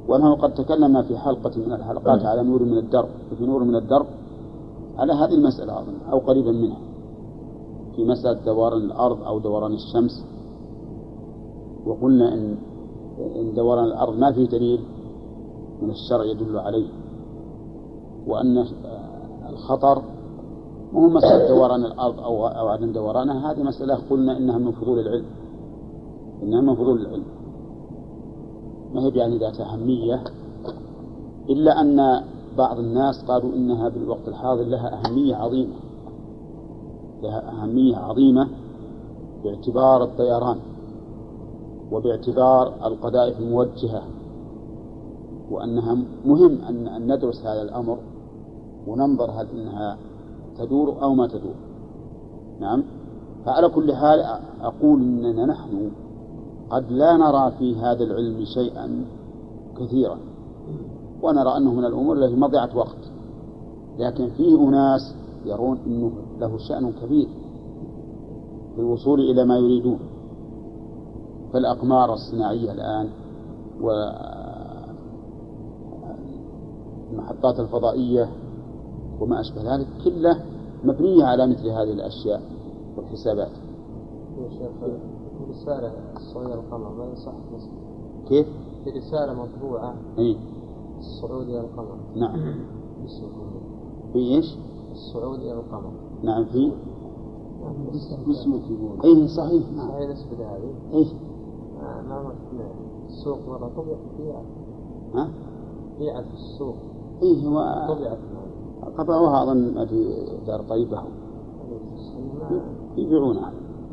ونحن قد تكلمنا في حلقة من الحلقات على نور من الدرب، وفي نور من الدرب على هذه المسألة أظن أو قريبا منها، في مسألة دوران الأرض أو دوران الشمس. وقلنا إن دوران الأرض ما فيه دليل من الشرع يدل عليه، وأن الخطر مو مسألة دوران الأرض أو عدم دورانها، هذه مسألة قلنا إنها من فضول العلم، إنها من فضول العلم، ما هي يعني ذات أهمية، إلا أن بعض الناس قالوا إنها بالوقت الحاضر لها أهمية عظيمة، لها أهمية عظيمة باعتبار الطيران وباعتبار القذائف الموجهة، وأنها مهم أن ندرس هذا الأمر وننظر هل إنها تدور أو ما تدور. نعم. فعلى كل حال أقول إننا نحن قد لا نرى في هذا العلم شيئا كثيرا، ونرى أنه من الأمور التي مضيعة وقت، لكن فيه أناس يرون أنه له شأن كبير في الوصول إلى ما يريدون. فالأقمار الصناعية الآن والمحطات الفضائية وما أشبه ذلك كله مبنية على مثل هذه الأشياء والحسابات. رسالة الصعود القمر ما يصح نسبة. كيف؟ في رسالة مطبوعة الصعود إلى القمر. نعم. في إيش؟ الصعود إلى القمر. نعم. في اسمه أي صحيح. صحيح نسبة هذه. أي ما السوق مرة طبيعة فيها. ها؟ بيعت في السوق. إيه هو طبيعة. قطعوها أظن في دار طيبة يبيعونها.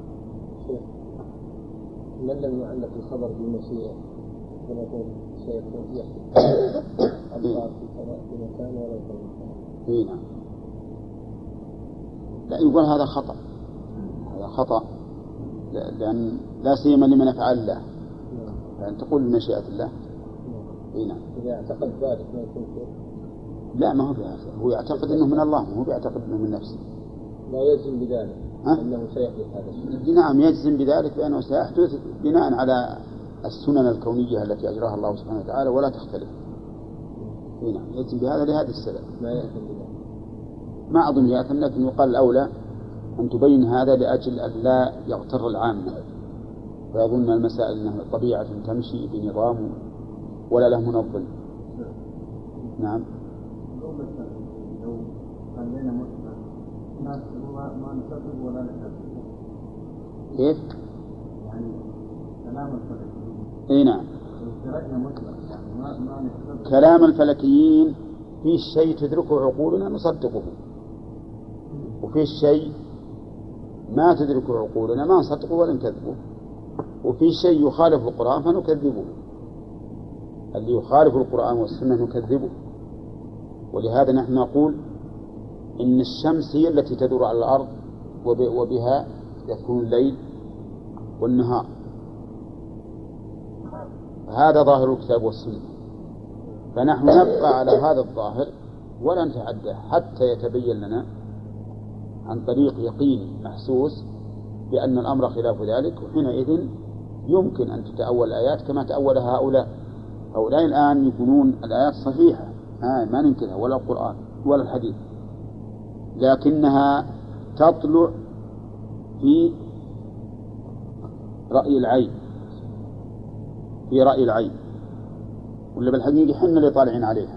من لم يعلق الخبر بالمشيئة فنقول سيكون الله في مكان ولا في نعم. لا يقول هذا خطأ، هذا خطأ، لأن لا سيما لمن يفعل الله، لأن تقول بمشيئة الله. نعم. إذا اعتقد ذلك ما يكون شيء. لا ما هو بهذا، هو يعتقد أنه من الله، ما هو بيعتقد أنه من نفسه. لا يجزم بذلك أنه سيحدث هذا الشيء. نعم يجزم بذلك بأنه سيحدث بناء على السنن الكونية التي أجراها الله سبحانه وتعالى ولا تختلف. نعم يجزم بهذا لهذا السبب. ما يأثم بذلك. ما أظن يأثم، لكن يقال الأولى أن تبين هذا لأجل أن لا يغتر العامة ويظن المسائل أنها طبيعة تمشي بنظام ولا له منظم. نعم. ما نكذب ولا نكذب. كيف؟ يعني كلام الفلكيين. اي نعم. ما كلام الفلكيين في شيء تدركه عقولنا نصدقه، وفي شيء ما تدركه عقولنا ما نصدقه ولا نكذبه، وفي شيء يخالف القرآن فنكذبه. اللي يخالف القرآن والسنة نكذبه. ولهذا نحن نقول إن الشمس هي التي تدور على الأرض وبها يكون الليل والنهار. هذا ظاهر الكتاب والسنة، فنحن نبقى على هذا الظاهر ولا نتعدى حتى يتبين لنا عن طريق يقين محسوس بأن الأمر خلاف ذلك، وحينئذ يمكن أن تتأول الآيات كما تأولها هؤلاء الآن يقولون الآيات صحيحة ما ننكرها ولا القرآن ولا الحديث، لكنها تطلع في رأي العين، في رأي العين، ولا بالحقيقة حنا اللي طالعين عليها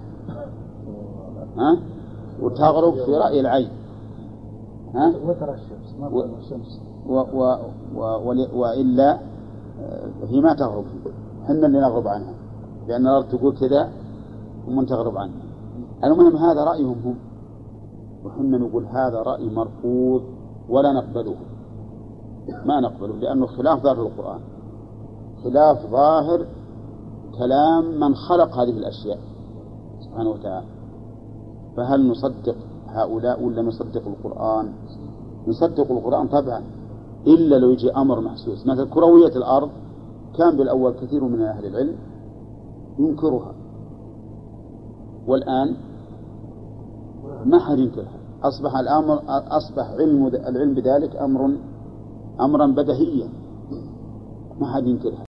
وتغرب في رأي العين وترى الشمس ما ترى الشمس وإلا هي ما تغرب، حنا اللي نغرب عنها، لأن الأرض تقول كذا ومن تغرب عنها. المهم هذا رأيهم هم، وحنا نقول هذا رأي مرفوض ولا نقبله، ما نقبله، لأنه خلاف ظاهر القرآن، خلاف ظاهر كلام من خلق هذه الأشياء سبحانه وتعالى. فهل نصدق هؤلاء ولا نصدق القرآن؟ نصدق القرآن طبعا، إلا لو يجي أمر محسوس. مثل كروية الأرض كان بالأول كثير من أهل العلم ينكرها، والآن ما حد ينكرها، أصبح العلم بذلك أمرا بديهيا ما حد ينكرها.